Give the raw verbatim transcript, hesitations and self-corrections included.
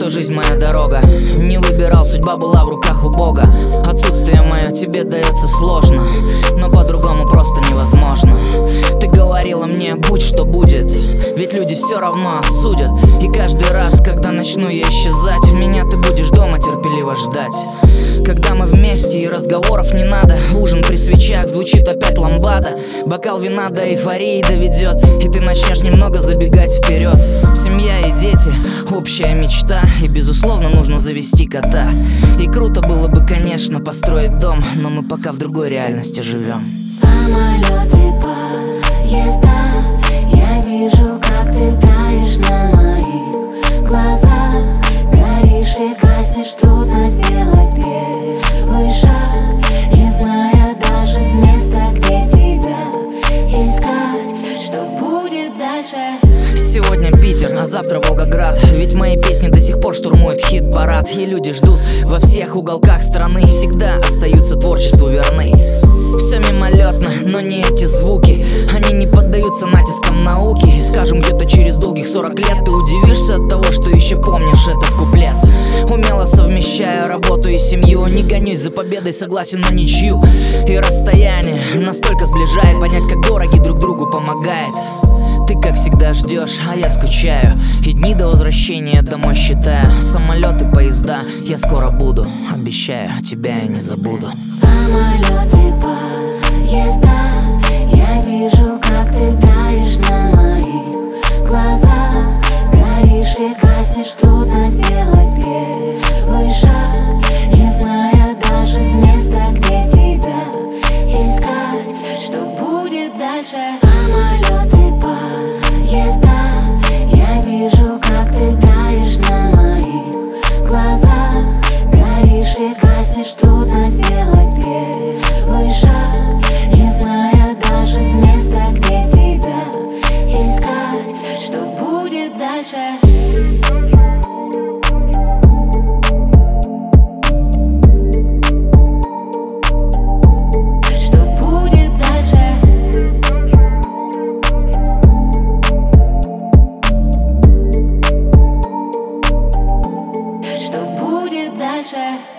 что жизнь моя дорога. Не выбирал, судьба была в руках у Бога. Отсутствие мое тебе дается сложно, но по-другому просто невозможно. Ты говорила мне, будь что будет, ведь люди все равно осудят. И каждый раз, когда начну я исчезать, меня ты будешь дома терпеливо ждать. Когда мы вместе и разговоров не надо, ужин при свечах, звучит опять ламбада. Бокал вина до эйфории доведет, и ты начнешь немного забегать вперед. Семья и дети, общая мечта, и безусловно нужно завести кота. И круто было бы, конечно, построить дом, но мы пока в другой реальности живем. Самолеты, поезда, я вижу, как ты таешь на моих глазах. Горишь и гаснешь, трудно сделать первый шаг, не зная даже места, где тебя искать. Что будет дальше? Сегодня Питер, а завтра Волгоград. Ведь мои песни до сих пор штурмуют хит-парад. И люди ждут во всех уголках страны, всегда остаются творчеству верны. Все мимолетно, но не эти звуки, они не поддаются натискам науки. И скажем, где-то через долгих сорок лет ты удивишься от того, что еще помнишь этот куплет. Умело совмещаю работу и семью, не гонюсь за победой, согласен на ничью. И расстояние настолько сближает, понять, как дороги друг другу помогает. Ты, как всегда, ждешь, а я скучаю, и дни до возвращения домой считаю. Самолеты, поезда, я скоро буду, обещаю, тебя я не забуду. Самолеты, поезда, я вижу, как ты таешь на моих глазах. Горишь и гаснешь, трудно сделать первый шаг, не зная даже места, где тебя искать. Что будет дальше? Самолеты, поезда, я вижу, как ты таешь на моих глазах. Горишь и гаснешь, трудно сделать первый шаг, не зная даже места, где тебя искать. Что будет дальше? Что будет дальше?